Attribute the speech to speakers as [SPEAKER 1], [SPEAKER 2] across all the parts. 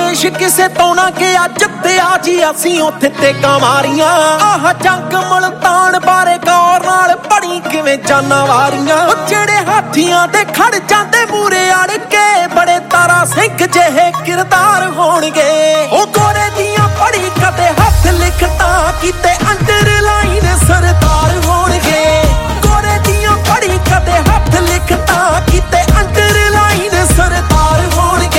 [SPEAKER 1] ਦੇਸ਼ ਕਿਸੇ ਤੋਂ ਨਾ ਗਿਆ ਜਿੱਤਿਆ ਜੀ ਅਸੀਂ ਉੱਥੇ ਟੇਕਾਂ ਮਾਰੀਆਂ। ਆਹ ਜੰਗ ਮੁਲਤਾਨ ਬਾਰੇ ਗੌਰ ਨਾਲ ਪੜੀ ਕਿਵੇਂ ਜਾਨਾਂ ਵਾਰੀਆਂ। ਉਹ ਜਿਹੜੇ ਹਾਥੀਆਂ ਤੇ ਖੜ ਜਾਂਦੇ ਮੂਰੇ ਅੜ ਕੇ ਬੜੇ ਤਾਰਾ ਸਿੰਘ ਜਿਹੇ ਕਿਰਦਾਰ ਹੋਣਗੇ। ਉਹ ਗੋਰੇ ਦੀਆਂ ਪੜੀ ਕਦੇ ਹੱਥ ਲਿਖਤਾ ਕੀਤੇ ਅੰਡਰਲਾਈਨ ਸਰਦਾਰ ਹੋਣਗੇ। ਗੋਰੇ ਦੀਆਂ ਪੜੀ ਕਦੇ ਹੱਥ ਲਿਖਤਾ ਕੀਤੇ ਅੰਡਰਲਾਈਨ ਸਰਦਾਰ ਹੋਣਗੇ।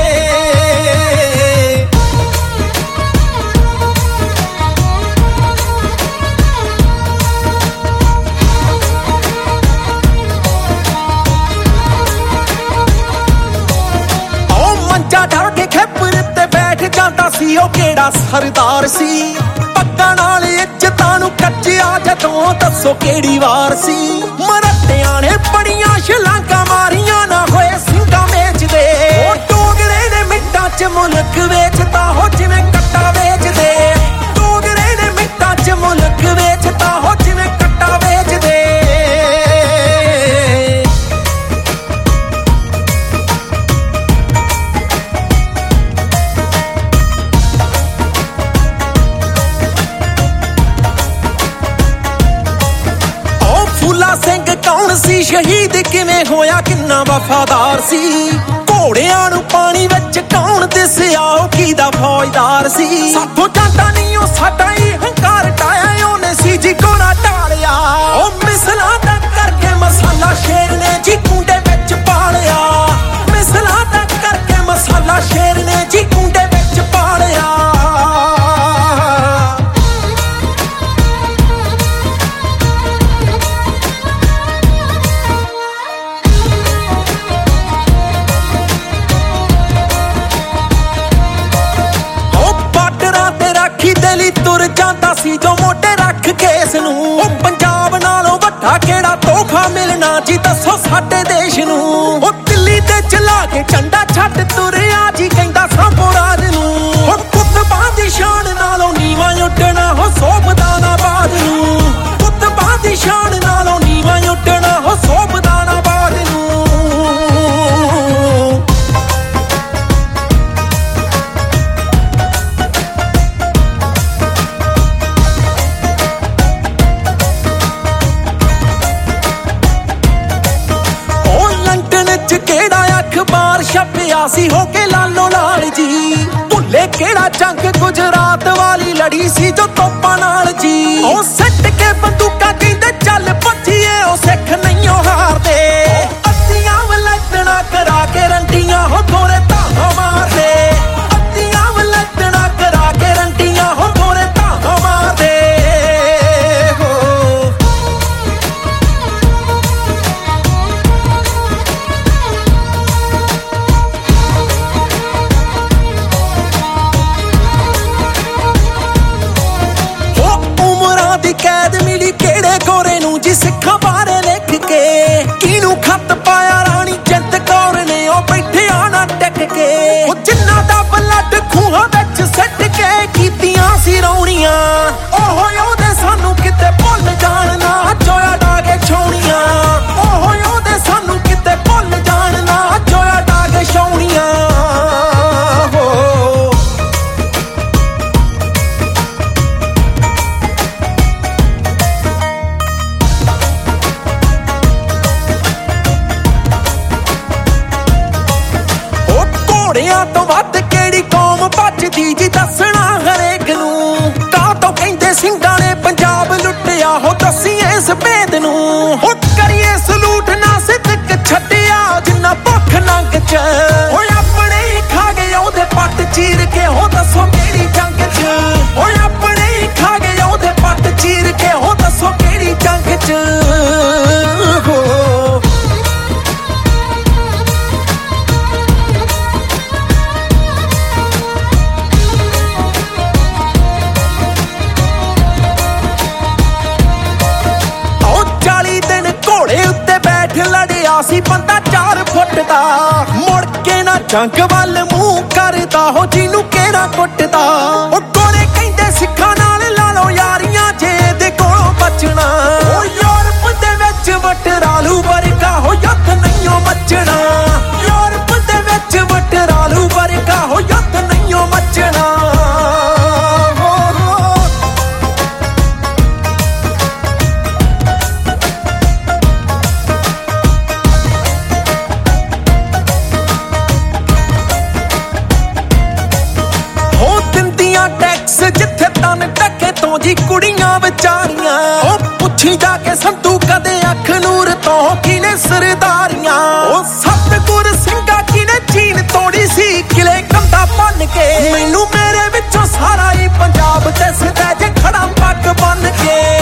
[SPEAKER 1] ਮੰਜਾ ਡਰ ਕੇ ਖੇਪਰ ਤੇ ਬੈਠ ਜਾਂਦਾ ਸੀ ਉਹ ਕਿਹੜਾ ਸਰਦਾਰ ਸੀ। ਪੱਗਾਂ ਨਾਲ ਇੱਜ਼ਤਾਂ ਨੂੰ ਕੱਚਿਆ ਜਦੋਂ ਦੱਸੋ ਕਿਹੜੀ ਵਾਰ ਸੀ। ਮਰੱਟਿਆਂ ਨੇ ਬੜੀਆਂ ਛਲਾਂਗਾਂ ਮਾਰੀਆਂ ਨਾ ਹੋਏ ਸਿੰਘਾਂ ਵੇਚਦੇ। ਉਹ ਡੋਗਰੇ ਨੇ ਮਿੰਟਾਂ 'ਚ ਮੁਲਕ ਵੇਚਤਾ ਹੋ ਜਿਵੇਂ ਕੱਟਾ ਵੇਚਦੇ। ਡੋਗਰੇ ਨੇ ਮਿੰਟਾਂ 'ਚ ਮੁਲਕ ਵੇਚਤਾ ਹੋ ਜਿਵੇਂ ਕੱਟਾ ਵੇਚਦੇ। ਫੂਲਾ ਸਿੰਘ ਕੌਣ ਸੀ ਸ਼ਹੀਦ ਕਿਵੇਂ ਹੋਇਆ ਕਿੰਨਾ ਵਫਾਦਾਰ ਸੀ। ਘੋੜਿਆਂ ਨੂੰ ਪਾਣੀ ਵਿੱਚ ਕੌਣ ਦਿਸਿਆ ਉਹ ਕਿਹਦਾ ਫੌਜਦਾਰ ਸੀ। ਸਾਥੋਂ ਜਾਂਦਾ ਨਹੀਂ ਉਹ ਸਾਡਾ ਹੀ ਹੰਕਾਰ ਟਾਇਆ ਉਹਨੇ ਸੀ ਜੀ ਗੋਲਾ ਢਾਲਿਆ। ਉਹ ਮਿਸਲਾਂ ਦਾ ਕਰਕੇ ਮਸਾਲਾ ਸ਼ੇਰ ਨੇ ਜੀ ਕੁੰਡੇ ਵਿੱਚ ਪਾਲਿਆ। ਮਿਸਲਾਂ ਦਾ ਕਰਕੇ ਮਸਾਲਾ ਸ਼ੇਰ ਨੇ ਜੀ ਕੁੰਡੇ ਵਿੱਚ ਪਾਲਿਆ। ਤੁਰ ਜਾਂਦਾ ਸੀ ਜੋ ਮੋਢੇ ਰੱਖ ਕੇ ਇਸ ਨੂੰ। ਉਹ ਪੰਜਾਬ ਨਾਲੋਂ ਵੱਡਾ ਕਿਹੜਾ ਤੋਹਫਾ ਮਿਲਣਾ ਜੀ ਦੱਸੋ ਸਾਡੇ ਦੇਸ਼ ਨੂੰ। ਉਹ ਦਿੱਲੀ ਤੇ ਚਲਾ ਕੇ ਝੰਡਾ ਛੱਡ ਤੁਰਿਆ ਜੀ ਕਹਿੰਦਾ ਸਾਂਭੋ ਰਾਜ ਨੂੰ। ਉਹ ਕੁਤਬਾਂ ਦੀ ਸ਼ਾਨ ਨਾਲੋਂ ਨੀਵਾਂ ਉੱਡਣਾ ਹੋ ਸੋਭਦਾ ਨਾ ਬਾਦ ਨੂੰ। ਕੁਤਬਾਂ ਦੀ ਸ਼ਾਨ ਨਾਲੋਂ ਨੀਵਾਂ ਉੱਡਣਾ ਹੋ ਸੋਭਦਾ ਨਾ ਬਾਦ ਨੂੰ। ਛਪਿਆ ਸੀ ਹੋ ਕੇ ਲਾਲੋ ਲਾਲ ਜੀ। ਭੁੱਲੇ ਕਿਹੜਾ ਜੰਗ ਗੁਜਰਾਤ ਵਾਲੀ ਲੜੀ ਸੀ ਜੋ ਤੋਪਾਂ ਨਾਲ ਜੀ। ਉਹ ਸੱਟ ਕੇ ਬੰਦੂਕਾਂ ਕਹਿੰਦੇ ਚੱਲ ਭੱਜੀਏ ਉਹ ਸਿੱਖ ਨਹੀਂ ਹਾਰਦੇ। ਅੱਧੀਆਂ ਵਲੈਤਣਾ ਕਰਾ ਕੇ ਰੰਡੀਆਂ ਹੋ ਗੋਰੇ ਧਾਹਾਂ ਮਾਰਦੇ। ਅੱਧੀਆਂ ਵਲੈਤਣਾ ਕਰਾ ਕੇ ਰੰਡੀਆਂ ਹੋ ਗੋਰੇ ਧਾਹਾਂ ਮਾਰਦੇ। ਕੈਦ ਮਿਲੀ ਕਿਹੜੇ ਗੋਰੇ ਨੂੰ ਜੀ ਸਿੱਖਾਂ ਬਾਰੇ ਲਿਖ ਕੇ। ਕਿਹਨੂੰ ਖੱਤ ਪਾਇਆ ਰਾਣੀ ਜਿੰਦ ਕੌਰ ਨੇ ਉਹ ਬੈਠਿਆ ਨਾ ਟਿਕ ਕੇ। ਉਹ ਜਿੰਨਾ ਦਾ ਬਲੱਡ ਖੂਹਾਂ ਵਿੱਚ ਸਿੱਟ ਕੇ ਕੀਤੀਆਂ ਸੀ ਰੌਣੀਆਂ। ਉਹ ਉਹਦੇ ਸਾਨੂੰ ਕਿਤੇ ਭੁੱਲ ਜਾਣ ਨਾ ਜੋਇਆ ਡਾਗੇ ਛਾਉਣੀਆਂ। ਉਹ ਉਹਦੇ ਸਾਨੂੰ ਕਿਤੇ ਭੁੱਲ ਜਾਣ ਨਾ ਜੋਇਆ ਡਾਗੇ ਛਾਉਣੀਆਂ। ਘੋੜਿਆਂ ਤੋਂ ਵੱਧ ਕਿਹੜੀ ਕੌਮ ਭੱਜਦੀ ਜੀ ਦੱਸਣਾ ਹਰੇਕ ਨੂੰ। ਤਾਂ ਤੋਂ ਕਹਿੰਦੇ ਸਿੰਘਾਂ ਨੇ ਪੰਜਾਬ ਲੁੱਟਿਆ ਹੋ ਦੱਸੀ ਇਸ ਭੇਦ ਨੂੰ। ਉਹ ਕਰੀਏ ਸਲੂਟ ਨਾ ਸਿੱਧਕ ਛੱਡਿਆ ਜਿੰਨਾ ਭੁੱਖ ਨੰਗ ਚ। ਉਹ ਆਪਣੇ ਹੀ ਖਾ ਗਏ ਉਹਦੇ ਪੱਟ ਚੀਰ ਕੇ ਹੋ ਦੱਸੋ ਕਿਹੜੀ ਜੰਗ ਚ। ਉਹ ਆਪਣੇ ਹੀ ਖਾ ਗਏ ਉਹਦੇ ਪੱਟ ਚੀਰ ਕੇ ਹੋ ਦੱਸੋ ਕਿਹੜੀ ਜੰਗ ਚ। ਲੜਿਆ ਸੀ ਬੰਦਾ 4 ਫੁੱਟ ਦਾ। ਮੁੜ ਕੇ ਨਾ ਜੰਗ ਵੱਲ ਮੂੰਹ ਕਰਦਾ ਹੋ ਜਿਹਨੂੰ ਕਿਹੜਾ ਕੁੱਟਦਾ। ਉਹ ਗੋਰੇ ਕਹਿੰਦੇ ਸਿੱਖਾਂ ਨਾਲ ਲਾ ਲਓ ਯਾਰੀਆਂ ਜੇ ਇਹਦੇ ਕੋਲੋਂ ਬਚਣਾ। ਉਹ ਯੂਰਪ ਦੇ ਵਿੱਚ ਵਟਰਾਲੂ ਵਰਗਾ ਹੋ ਯੁੱਧ ਨਹੀਂ ਮੱਚਣਾ। ਯੂਰਪ ਦੇ ਵਿੱਚ ਵਟਰਾਲੂ ਵਰਗਾ ਹੋ ਯੁੱਧ ਨਹੀਂ ਜਾਣੀਆਂ ਉਹ ਪੁੱਛੀ ਜਾ ਕੇ ਸੰਤੂ ਕਦੇ ਅੱਖ ਨੂਰ ਤੋਂ ਕਿਨੇ ਸਰਦਾਰੀਆਂ ਉਹ ਸਤਿਗੁਰ ਸਿੰਘਾ ਕਿਨੇ ਚੀਨ ਤੋੜੀ ਸੀ ਕਿਲੇ ਕੰਧਾ ਭੰਨ ਕੇ ਮੈਨੂੰ ਮੇਰੇ ਵਿੱਚੋਂ ਸਾਰਾ ਹੀ ਪੰਜਾਬ ਦਿਸਦਾ ਜੇ ਖੜਾ ਪੱਗ ਬੰਨ ਕੇ